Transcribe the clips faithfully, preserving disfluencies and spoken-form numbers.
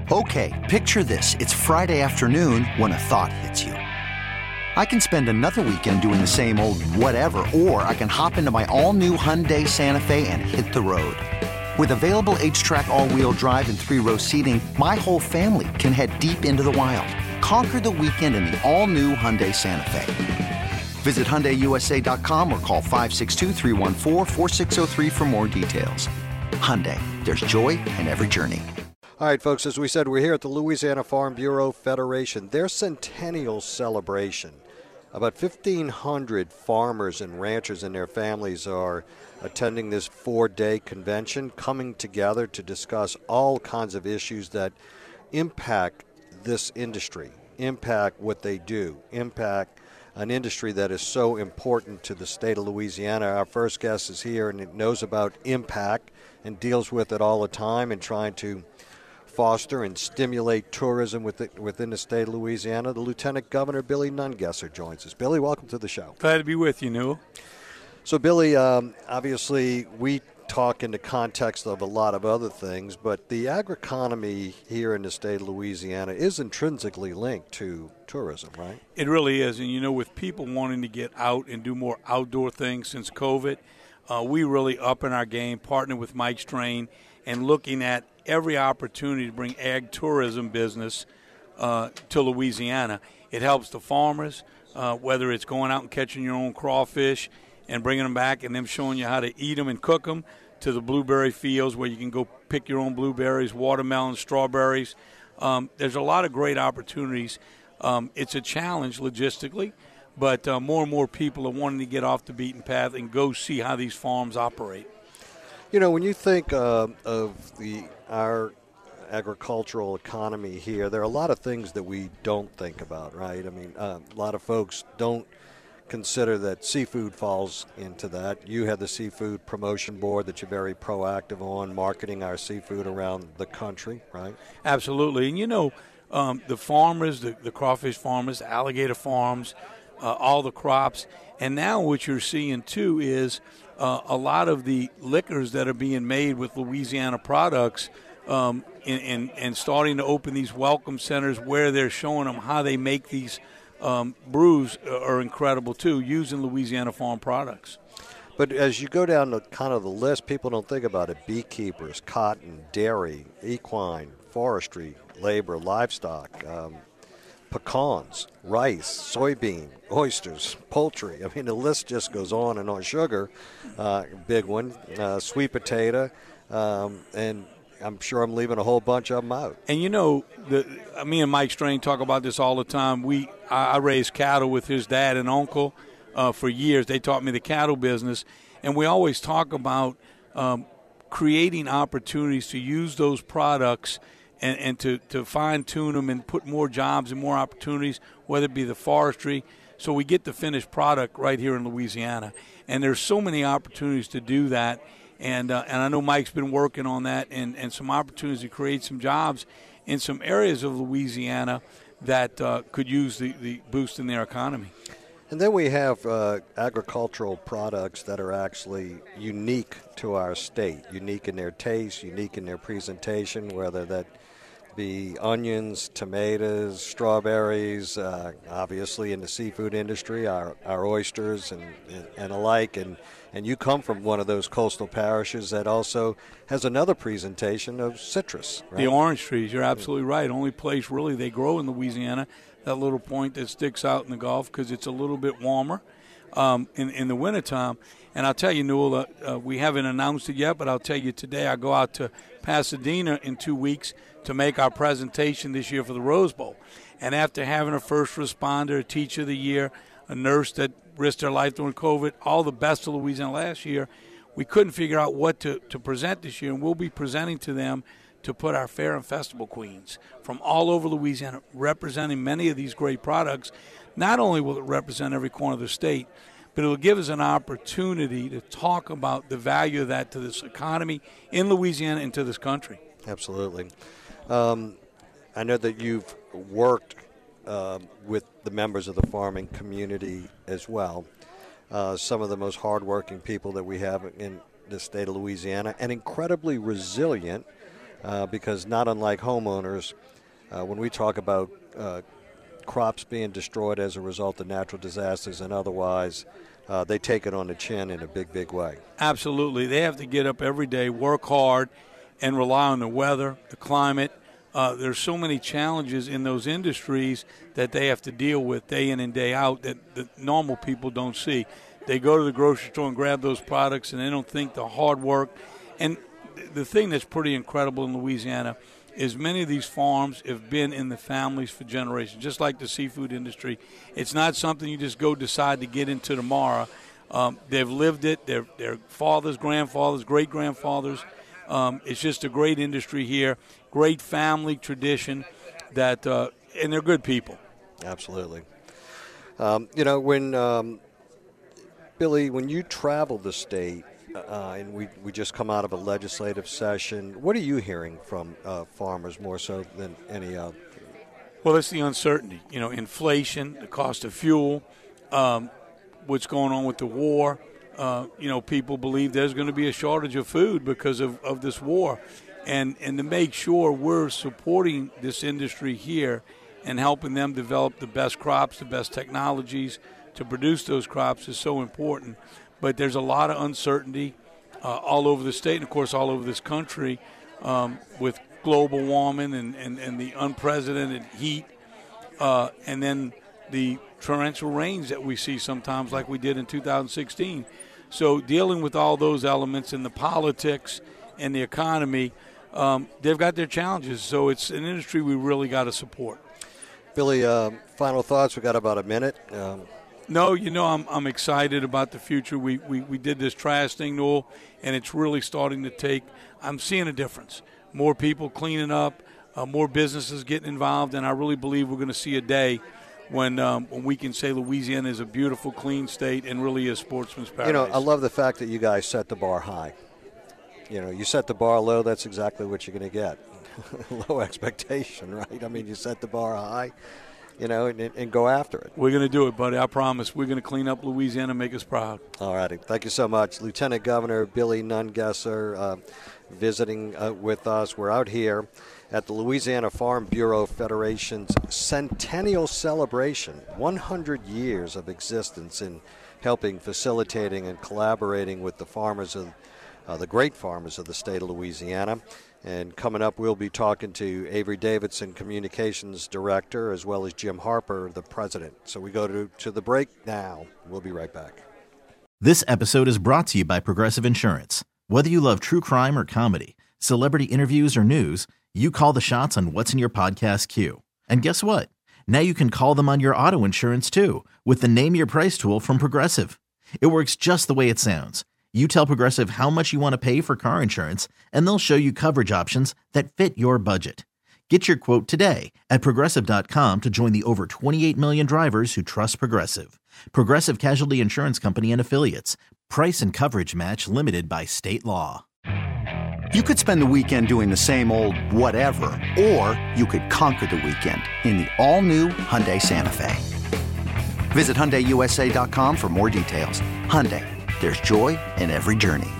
Okay, picture this. It's Friday afternoon when a thought hits you. I can spend another weekend doing the same old whatever, or I can hop into my all-new Hyundai Santa Fe and hit the road. With available H-Track all-wheel drive and three-row seating, my whole family can head deep into the wild. Conquer the weekend in the all-new Hyundai Santa Fe. Visit Hyundai U S A dot com or call five six two, three one four, four six zero three for more details. Hyundai, there's joy in every journey. All right, folks, as we said, we're here at the Louisiana Farm Bureau Federation. Their centennial celebration. About fifteen hundred farmers and ranchers and their families are attending this four-day convention, coming together to discuss all kinds of issues that impact this industry, impact what they do, impact an industry that is so important to the state of Louisiana. Our first guest is here and knows about impact and deals with it all the time and trying to foster and stimulate tourism within the state of Louisiana. The Lieutenant Governor, Billy Nungesser, joins us. Billy, welcome to the show. Glad to be with you, Newell. So, Billy, um, obviously we talk in the context of a lot of other things, but the agri-economy here in the state of Louisiana is intrinsically linked to tourism, right? It really is. And, you know, with people wanting to get out and do more outdoor things since COVID, uh, we really up in our game, partnering with Mike Strain and looking at every opportunity to bring ag tourism business uh, to Louisiana. It helps the farmers, uh, whether it's going out and catching your own crawfish and bringing them back and them showing you how to eat them and cook them, to the blueberry fields where you can go pick your own blueberries, watermelons, strawberries. Um, there's a lot of great opportunities. Um, it's a challenge logistically, but uh, more and more people are wanting to get off the beaten path and go see how these farms operate. You know, when you think uh, of the our agricultural economy here, there are a lot of things that we don't think about, right? I mean, uh, a lot of folks don't consider that seafood falls into that. You have the Seafood Promotion Board that you're very proactive on, marketing our seafood around the country, right? Absolutely. And, you know, um, the farmers, the, the crawfish farmers, alligator farms, uh, all the crops. And now what you're seeing, too, is uh, a lot of the liquors that are being made with Louisiana products um, and, and, and starting to open these welcome centers where they're showing them how they make these Um, brews are incredible, too, using Louisiana farm products. But as you go down the kind of the list, people don't think about it. Beekeepers, cotton, dairy, equine, forestry, labor, livestock, um, pecans, rice, soybean, oysters, poultry. I mean, the list just goes on and on. Sugar, uh, big one, uh, sweet potato, um, and I'm sure I'm leaving a whole bunch of them out. And, you know, the, me and Mike Strain talk about this all the time. We I, I raised cattle with his dad and uncle uh, for years. They taught me the cattle business. And we always talk about um, creating opportunities to use those products and, and to, to fine-tune them and put more jobs and more opportunities, whether it be the forestry. So we get the finished product right here in Louisiana. And there's so many opportunities to do that. And uh, and I know Mike's been working on that and, and some opportunities to create some jobs in some areas of Louisiana that uh, could use the, the boost in their economy. And then we have uh, agricultural products that are actually unique to our state, unique in their taste, unique in their presentation, whether that be onions, tomatoes, strawberries, uh, obviously in the seafood industry, our, our oysters and, and, and alike. And, and you come from one of those coastal parishes that also has another presentation of citrus. Right? The orange trees, you're absolutely right. Only place really they grow in Louisiana, that little point that sticks out in the Gulf because it's a little bit warmer um, in, in the wintertime. And I'll tell you, Newell, uh, uh, we haven't announced it yet, but I'll tell you today I go out to Pasadena in two weeks to make our presentation this year for the Rose Bowl. And after having a first responder, a teacher of the year, a nurse that risked their life during COVID, all the best of Louisiana last year, we couldn't figure out what to, to present this year. And we'll be presenting to them to put our fair and festival queens from all over Louisiana representing many of these great products. Not only will it represent every corner of the state, but it will give us an opportunity to talk about the value of that to this economy in Louisiana and to this country. Absolutely. Um, I know that you've worked uh, with the members of the farming community as well. Uh, some of the most hardworking people that we have in the state of Louisiana, and incredibly resilient uh, because not unlike homeowners, uh, when we talk about uh, crops being destroyed as a result of natural disasters and otherwise, uh, they take it on the chin in a big, big way. Absolutely. They have to get up every day, work hard, and rely on the weather, the climate. Uh, there's so many challenges in those industries that they have to deal with day in and day out that the normal people don't see. They go to the grocery store and grab those products, and they don't think the hard work. And the thing that's pretty incredible in Louisiana is many of these farms have been in the families for generations, just like the seafood industry. It's not something you just go decide to get into tomorrow. Um, they've lived it. Their their fathers, grandfathers, great-grandfathers. Um, it's just a great industry here, great family tradition, that, uh, and they're good people. Absolutely. Um, you know, when um, Billy, when you travel the state, uh, and we we just come out of a legislative session, what are you hearing from uh, farmers more so than any other? Well, it's the uncertainty. You know, inflation, the cost of fuel, um, what's going on with the war. Uh, you know, people believe there's going to be a shortage of food because of, of this war. And, and to make sure we're supporting this industry here and helping them develop the best crops, the best technologies to produce those crops is so important. But there's a lot of uncertainty uh, all over the state and, of course, all over this country um, with global warming and, and, and the unprecedented heat uh, and then the torrential rains that we see sometimes like we did in two thousand sixteen. So dealing with all those elements in the politics and the economy, um, they've got their challenges. So it's an industry we really got to support. Billy, uh, final thoughts. We got about a minute. Um, no, you know, I'm I'm excited about the future. We, we we did this trash thing, Noel, and it's really starting to take. I'm seeing a difference. More people cleaning up, uh, more businesses getting involved, and I really believe we're going to see a day when um, when we can say Louisiana is a beautiful, clean state and really is sportsman's paradise. You know, I love the fact that you guys set the bar high. You know, you set the bar low, that's exactly what you're going to get. Low expectation, right? I mean, you set the bar high, you know, and, and go after it. We're going to do it, buddy. I promise. We're going to clean up Louisiana and make us proud. All righty. Thank you so much. Lieutenant Governor Billy Nungesser uh, visiting uh, with us. We're out here at the Louisiana Farm Bureau Federation's centennial celebration, one hundred years of existence in helping, facilitating, and collaborating with the farmers of uh, the great farmers of the state of Louisiana. And coming up, we'll be talking to Avery Davidson, Communications Director, as well as Jim Harper, the President. So we go to, to the break now. We'll be right back. This episode is brought to you by Progressive Insurance. Whether you love true crime or comedy, celebrity interviews or news, you call the shots on what's in your podcast queue. And guess what? Now you can call them on your auto insurance too with the Name Your Price tool from Progressive. It works just the way it sounds. You tell Progressive how much you want to pay for car insurance, and they'll show you coverage options that fit your budget. Get your quote today at Progressive dot com to join the over twenty-eight million drivers who trust Progressive. Progressive Casualty Insurance Company and Affiliates. Price and coverage match limited by state law. You could spend the weekend doing the same old whatever, or you could conquer the weekend in the all-new Hyundai Santa Fe. Visit Hyundai U S A dot com for more details. Hyundai, there's joy in every journey.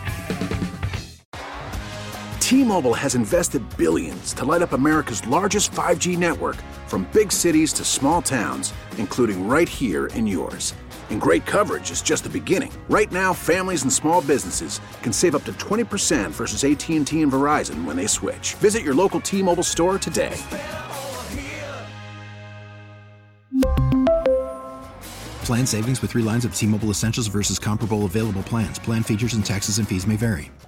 T-Mobile has invested billions to light up America's largest five G network, from big cities to small towns, including right here in yours. And great coverage is just the beginning. Right now, families and small businesses can save up to twenty percent versus A T and T and Verizon when they switch. Visit your local T-Mobile store today. Plan savings with three lines of T-Mobile Essentials versus comparable available plans. Plan features and taxes and fees may vary.